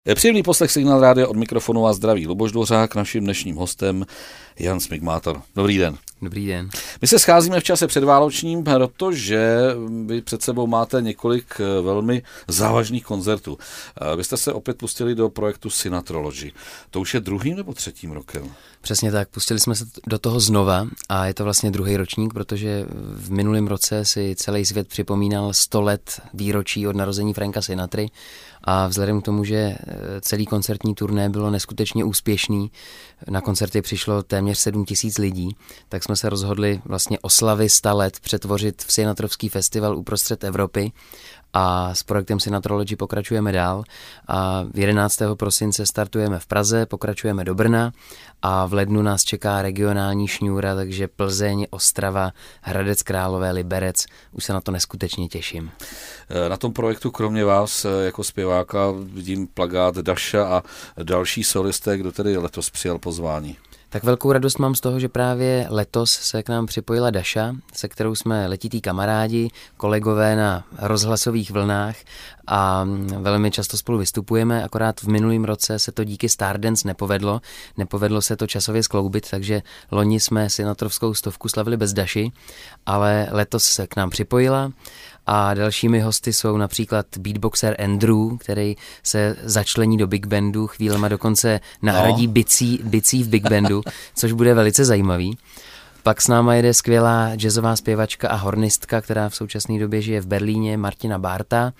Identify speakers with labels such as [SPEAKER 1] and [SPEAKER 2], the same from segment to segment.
[SPEAKER 1] Příjemný poslech Signál Rádia, od mikrofonu a zdraví Luboš Dvořák, naším dnešním hostem Jan Smigmátor. Dobrý den.
[SPEAKER 2] Dobrý den.
[SPEAKER 1] My se scházíme v čase předvánočním, protože vy před sebou máte několik velmi závažných koncertů. Vy jste se opět pustili do projektu Synatrology. To už je druhým nebo třetím rokem?
[SPEAKER 2] Přesně tak, pustili jsme se do toho znova a je to vlastně druhý ročník, protože v minulém roce si celý svět připomínal 100 let výročí od narození Franka Sinatry a vzhledem k tomu, že celý koncertní turné bylo neskutečně úspěšný, na koncerty přišlo téměř 7 000 lidí, tak jsme se rozhodli vlastně oslavy 100 let přetvořit v Sinatrovský festival uprostřed Evropy. A s projektem Synatrology pokračujeme dál a 11. prosince startujeme v Praze, pokračujeme do Brna a v lednu nás čeká regionální šňůra, takže Plzeň, Ostrava, Hradec Králové, Liberec. Už se na to neskutečně těším.
[SPEAKER 1] Na tom projektu kromě vás jako zpěváka vidím plakát Daša a další solisté, kdo tedy letos přijal pozvání.
[SPEAKER 2] Tak velkou radost mám z toho, že právě letos se k nám připojila Daša, se kterou jsme letití kamarádi, kolegové na rozhlasových vlnách a velmi často spolu vystupujeme, akorát v minulém roce se to díky Stardance nepovedlo. Nepovedlo se to časově skloubit, takže loni jsme Sinatrovskou 100 slavili bez Daši, ale letos se k nám připojila. A dalšími hosty jsou například beatboxer Andrew, který se začlení do big bandu, chvílema dokonce nahradí bicí v big bandu, což bude velice zajímavý. Pak s náma jede skvělá jazzová zpěvačka a hornistka, která v současné době žije v Berlíně, Martina Bárta.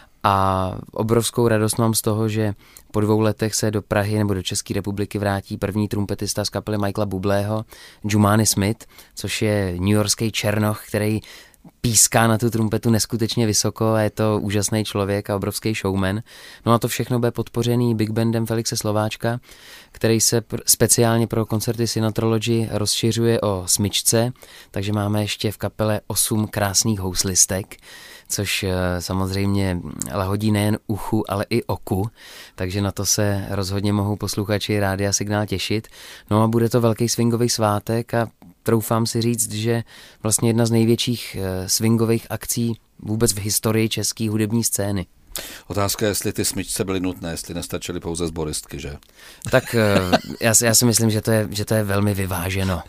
[SPEAKER 2] A obrovskou radost mám z toho, že po 2 letech se do Prahy nebo do České republiky vrátí první trumpetista z kapely Michaela Bublého, Jumani Smith, což je newyorský černoch, který píská na tu trumpetu neskutečně vysoko a je to úžasný člověk a obrovský showman. No a to všechno bude podpořený big bandem Felixe Slováčka, který se speciálně pro koncerty Synatrology rozšiřuje o smyčce, takže máme ještě v kapele 8 krásných houslistek, což samozřejmě lahodí nejen uchu, ale i oku, takže na to se rozhodně mohou posluchači Rádia Signál těšit. No a bude to velký swingový svátek a troufám si říct, že vlastně jedna z největších swingových akcí vůbec v historii české hudební scény.
[SPEAKER 1] Otázka je, jestli ty smyčce byly nutné, jestli nestačily pouze zboristky, že?
[SPEAKER 2] Tak já si myslím, že to je velmi vyváženo.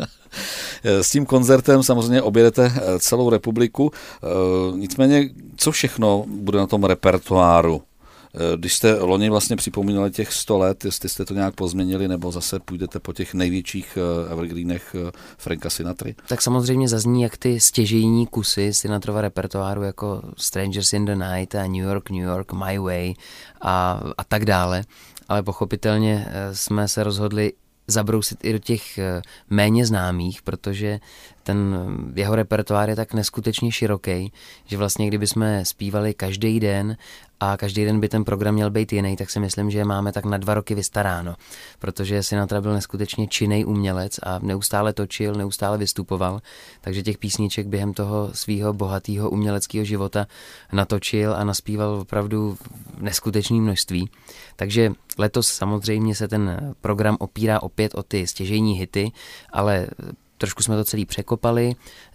[SPEAKER 1] S tím koncertem samozřejmě objedete celou republiku, nicméně co všechno bude na tom repertoáru? Když jste loni vlastně připomínali těch 100 let, jestli jste to nějak pozměnili, nebo zase půjdete po těch největších evergreenech Franka Sinatry?
[SPEAKER 2] Tak samozřejmě zazní jak ty stěžejní kusy Sinatrova repertoáru, jako Strangers in the Night a New York, My Way a tak dále. Ale pochopitelně jsme se rozhodli zabrousit i do těch méně známých, protože ten jeho repertoár je tak neskutečně široký, že vlastně kdybychom zpívali každý den a každý den by ten program měl být jiný, tak si myslím, že máme tak na 2 roky vystaráno, protože Sinatra byl neskutečně činný umělec a neustále točil, neustále vystupoval, takže těch písniček během toho svého bohatého uměleckého života natočil a naspíval opravdu neskutečné množství. Takže letos samozřejmě se ten program opírá opět o ty stěžejní hity, ale trošku jsme to celý překopali,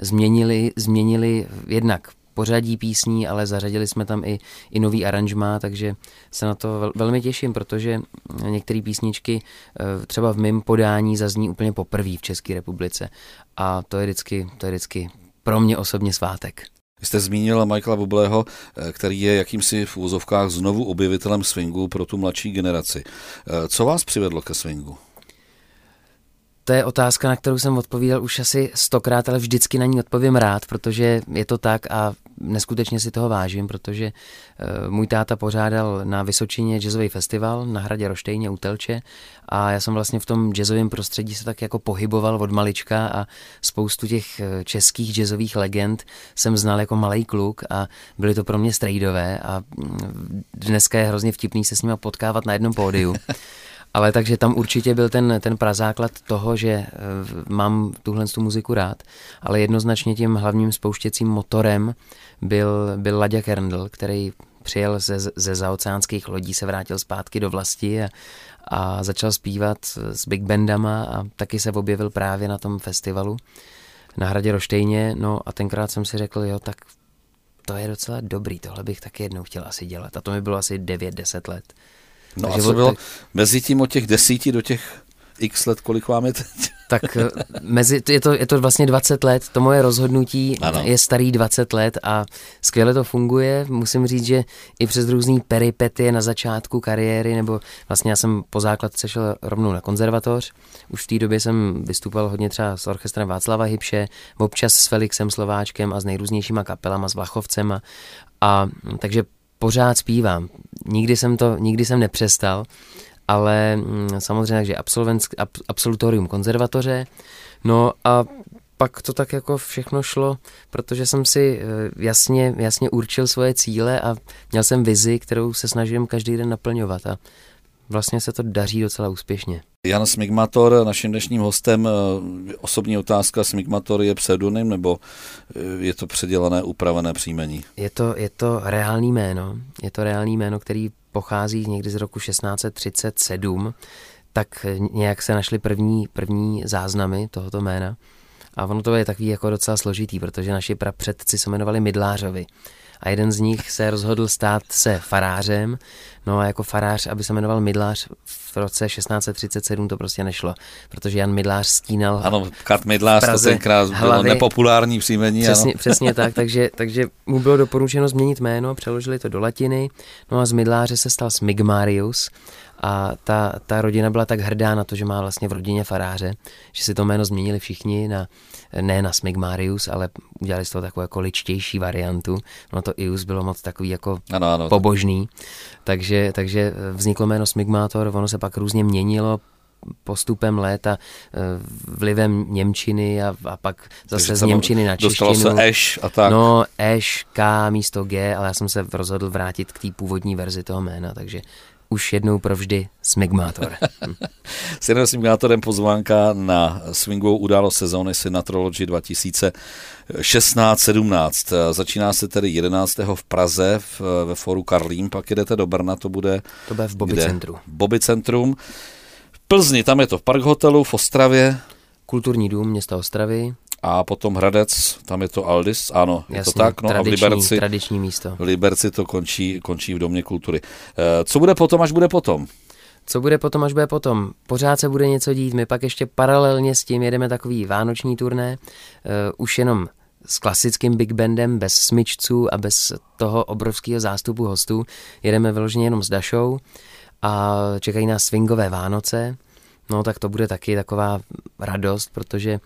[SPEAKER 2] změnili jednak pořadí písní, ale zařadili jsme tam i nový aranžmá, takže se na to velmi těším, protože některé písničky třeba v mém podání zazní úplně poprvé v České republice a to je vždycky pro mě osobně svátek.
[SPEAKER 1] Vy jste zmínil Michaela Bubleho, který je jakýmsi v úvozovkách znovu objevitelem swingu pro tu mladší generaci. Co vás přivedlo ke swingu?
[SPEAKER 2] To je otázka, na kterou jsem odpovídal už asi 100krát, ale vždycky na ní odpovím rád, protože je to tak a neskutečně si toho vážím, protože můj táta pořádal na Vysočině jazzový festival na Hradě Roštejně u Telče a já jsem vlastně v tom jazzovém prostředí se tak jako pohyboval od malička a spoustu těch českých jazzových legend jsem znal jako malej kluk a byly to pro mě strejdové a dneska je hrozně vtipný se s nima potkávat na jednom pódiu. Ale takže tam určitě byl ten prazáklad toho, že mám tuhle muziku rád, ale jednoznačně tím hlavním spouštěcím motorem byl Laďa Kerndl, který přijel ze zaoceánských lodí, se vrátil zpátky do vlasti a začal zpívat s big bandama a taky se objevil právě na tom festivalu na Hradě Roštejně, no a tenkrát jsem si řekl, jo, tak to je docela dobrý, tohle bych taky jednou chtěl asi dělat a to mi bylo asi 9-10 let.
[SPEAKER 1] No takže a co bylo mezi tím od těch 10 do těch x let, kolik vám je teď?
[SPEAKER 2] Tak je to vlastně 20 let, to moje rozhodnutí je starý 20 let a skvěle to funguje. Musím říct, že i přes různý peripetie na začátku kariéry, nebo vlastně já jsem po základce šel rovnou na konzervatoř. Už v té době jsem vystupoval hodně třeba s orchestrem Václava Hybše, občas s Felixem Slováčkem a s nejrůznějšíma kapelama, s Vlachovcema. A takže pořád zpívám. Nikdy jsem nepřestal. Ale samozřejmě, že absolutorium konzervatoře, no a pak to tak jako všechno šlo, protože jsem si jasně určil svoje cíle a měl jsem vizi, kterou se snažím každý den naplňovat a vlastně se to daří docela úspěšně.
[SPEAKER 1] Jan Smigmator, naším dnešním hostem. Osobní otázka, Smigmator je pseudonym nebo je to předělané, upravené příjmení?
[SPEAKER 2] Je to reálný jméno. Je to reálný jméno, který pochází někdy z roku 1637, tak nějak se našly první záznamy tohoto jména. A ono to je takový jako docela složitý, protože naši prapředci se jmenovali Mydlářovi. A jeden z nich se rozhodl stát se farářem, no a jako farář, aby se jmenoval Mydlář v roce 1637 to prostě nešlo, protože Jan Mydlář stínal.
[SPEAKER 1] Ano, Kat Mydlář to tenkrát bylo nepopulární příjmení.
[SPEAKER 2] Přesně tak, takže mu bylo doporučeno změnit jméno, přeložili to do latiny, no a z Mydláře se stal Smigmarius a ta rodina byla tak hrdá na to, že má vlastně v rodině faráře, že si to jméno změnili všichni ne na Smigmarius, ale udělali z toho takovou jako ličtější variantu. No to Ius bylo moc takový jako pobožný. Takže vzniklo jméno Smigmator, ono se pak různě měnilo postupem let a vlivem němčiny a pak zase z němčiny na češtinu.
[SPEAKER 1] Dostalo se Eš a tak.
[SPEAKER 2] No, Eš, K místo G, ale já jsem se rozhodl vrátit k té původní verzi toho jména, takže už jednou provždy Smigmator.
[SPEAKER 1] S jedním Smigmatorem pozvánka na swingovou událost sezóny Synatrology 2016-17. Začíná se tedy 11. v Praze ve fóru Karlín, pak jedete do Brna, to bude
[SPEAKER 2] v Bobby centru.
[SPEAKER 1] Bobby centrum. V Plzni, tam je to v Park hotelu, v Ostravě.
[SPEAKER 2] Kulturní dům města Ostravy.
[SPEAKER 1] A potom Hradec, tam je to Aldis, ano,
[SPEAKER 2] jasně,
[SPEAKER 1] je to tak, no a v Liberci,
[SPEAKER 2] tradiční místo.
[SPEAKER 1] V Liberci to končí v Domě kultury. Co bude potom, až bude potom?
[SPEAKER 2] Co bude potom, až bude potom? Pořád se bude něco dít, my pak ještě paralelně s tím jedeme takový vánoční turné, už jenom s klasickým big bandem, bez smyčců a bez toho obrovského zástupu hostů. Jedeme vyloženě jenom s Dašou a čekají nás swingové Vánoce. No tak to bude taky taková radost, protože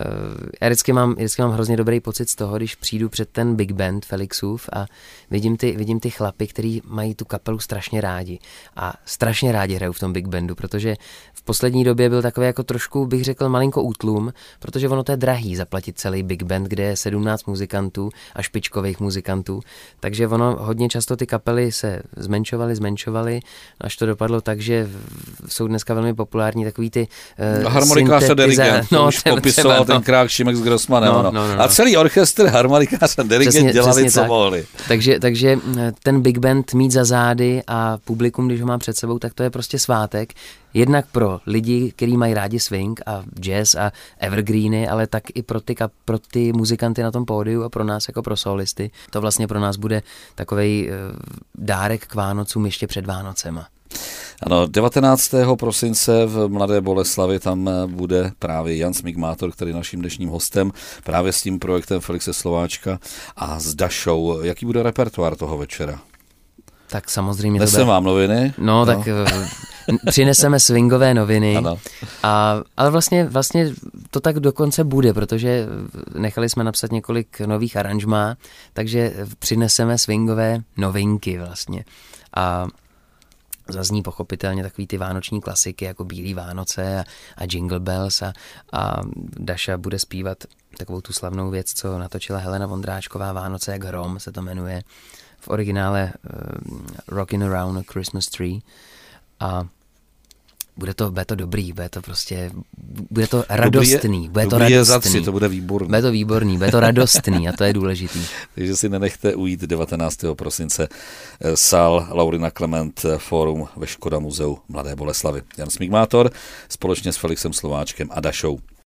[SPEAKER 2] já vždycky mám hrozně dobrý pocit z toho, když přijdu před ten big band Felixův a vidím ty chlapy, kteří mají tu kapelu strašně rádi a strašně rádi hrajou v tom big bandu, protože v poslední době byl takový jako trošku, bych řekl, malinko útlum, protože ono to je drahý zaplatit celý big band, kde je 17 muzikantů a špičkových muzikantů, takže ono hodně často ty kapely se zmenšovaly, až to dopadlo tak, že jsou dneska velmi populární takový ty
[SPEAKER 1] harmonikář a dirigent, už popisoval tenkrát Šimek s Grossmanem. No. A celý orchestr, harmonikář a dirigent dělali, co mohli.
[SPEAKER 2] Takže ten big band mít za zády a publikum, když ho má před sebou, tak to je prostě svátek. Jednak pro lidi, kteří mají rádi swing a jazz a evergreeny, ale tak i pro ty muzikanty na tom pódiu a pro nás jako pro solisty. To vlastně pro nás bude takovej dárek k Vánocům ještě před Vánocema.
[SPEAKER 1] Ano, 19. prosince v Mladé Boleslavi tam bude právě Jan Smigmator, který je naším dnešním hostem, právě s tím projektem Felixe Slováčka a s Dašou. Jaký bude repertoár toho večera?
[SPEAKER 2] Tak samozřejmě
[SPEAKER 1] Nesem vám noviny.
[SPEAKER 2] No, tak přineseme swingové noviny.
[SPEAKER 1] Ano.
[SPEAKER 2] Ale vlastně to tak dokonce bude, protože nechali jsme napsat několik nových aranžmá, takže přineseme swingové novinky vlastně. A zazní pochopitelně takový ty vánoční klasiky jako Bílý Vánoce a Jingle Bells a Daša bude zpívat takovou tu slavnou věc, co natočila Helena Vondráčková, Vánoce jak hrom se to jmenuje, v originále Rockin' Around a Christmas Tree a bude to dobrý, bude to radostný,
[SPEAKER 1] to bude výborný.
[SPEAKER 2] Bude to výborný, bude to radostný a to je důležitý.
[SPEAKER 1] Takže si nenechte ujít 19. prosince sál Laurina Klement Fórum ve Škoda muzeu Mladé Boleslavi. Jan Smigmator společně s Felixem Slováčkem a Dašou.